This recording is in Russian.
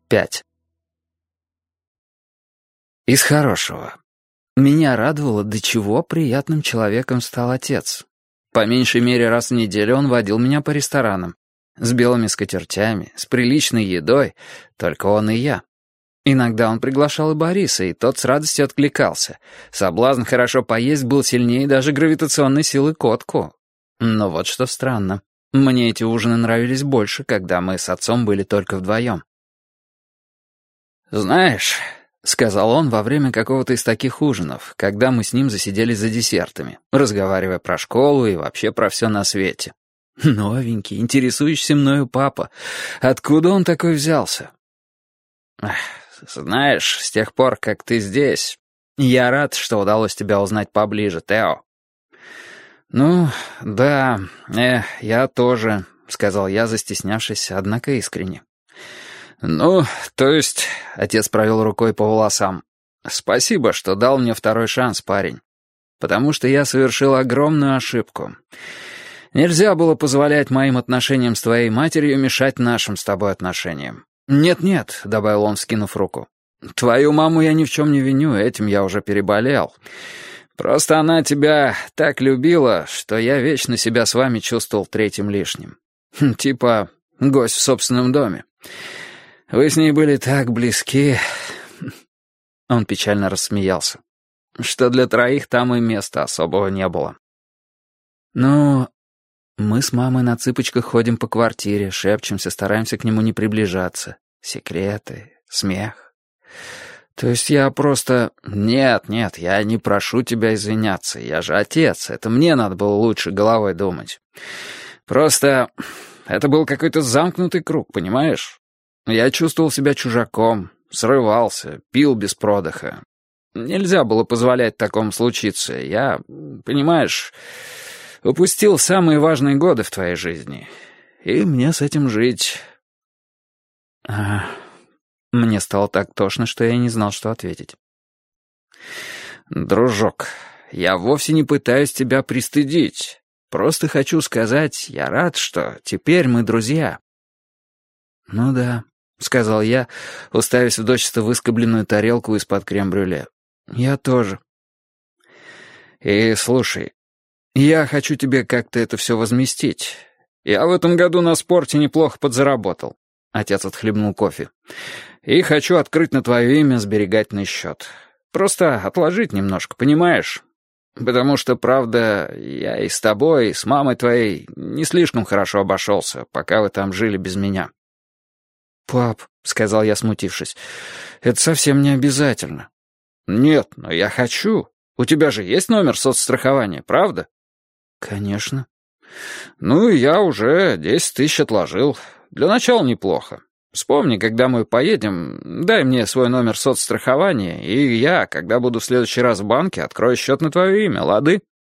5. Из хорошего. Меня радовало, до чего приятным человеком стал отец. По меньшей мере раз в неделю он водил меня по ресторанам. С белыми скатертями, с приличной едой, только он и я. Иногда он приглашал и Бориса, и тот с радостью откликался. Соблазн хорошо поесть был сильнее даже гравитационной силы Котку. Но вот что странно. Мне эти ужины нравились больше, когда мы с отцом были только вдвоем. «Знаешь», — сказал он во время какого-то из таких ужинов, когда мы с ним засиделись за десертами, разговаривая про школу и вообще про все на свете. «Новенький, интересующийся мною папа. Откуда он такой взялся?» «Знаешь, с тех пор, как ты здесь, я рад, что удалось тебя узнать поближе, Тео». «Ну, да, я тоже», — сказал я, застеснявшись, однако искренне. «Ну, то есть...» — отец провел рукой по волосам. «Спасибо, что дал мне второй шанс, парень. Потому что я совершил огромную ошибку. Нельзя было позволять моим отношениям с твоей матерью мешать нашим с тобой отношениям. Нет-нет», — добавил он, вскинув руку. «Твою маму я ни в чем не виню, этим я уже переболел. Просто она тебя так любила, что я вечно себя с вами чувствовал третьим лишним. Типа гость в собственном доме. Вы с ней были так близки...» Он печально рассмеялся. «Что для троих там и места особого не было». «Ну, мы с мамой на цыпочках ходим по квартире, шепчемся, стараемся к нему не приближаться. Секреты, смех. То есть я просто... Нет, я не прошу тебя извиняться. Я же отец, это мне надо было лучше головой думать. Просто это был какой-то замкнутый круг, понимаешь? Я чувствовал себя чужаком, срывался, пил без продыха. Нельзя было позволять такому случиться. Я, понимаешь, упустил самые важные годы в твоей жизни. И мне с этим жить. Мне стало так тошно, что я не знал, что ответить. «Дружок, я вовсе не пытаюсь тебя пристыдить. Просто хочу сказать, я рад, что теперь мы друзья». «Ну да», — сказал я, уставясь в дочисто выскобленную тарелку из-под крем-брюле. «Я тоже». «И слушай, я хочу тебе как-то это все возместить. Я в этом году на спорте неплохо подзаработал». Отец отхлебнул кофе. «И хочу открыть на твое имя сберегательный счет. Просто отложить немножко, понимаешь? Потому что, правда, я и с тобой, и с мамой твоей не слишком хорошо обошелся, пока вы там жили без меня». «Пап», — сказал я, смутившись, — «это совсем не обязательно». «Нет, но я хочу. У тебя же есть номер соцстрахования, правда?» «Конечно». «Ну, я уже 10 тысяч отложил. Для начала неплохо. Вспомни, когда мы поедем, дай мне свой номер соцстрахования, и я, когда буду в следующий раз в банке, открою счет на твое имя, лады?»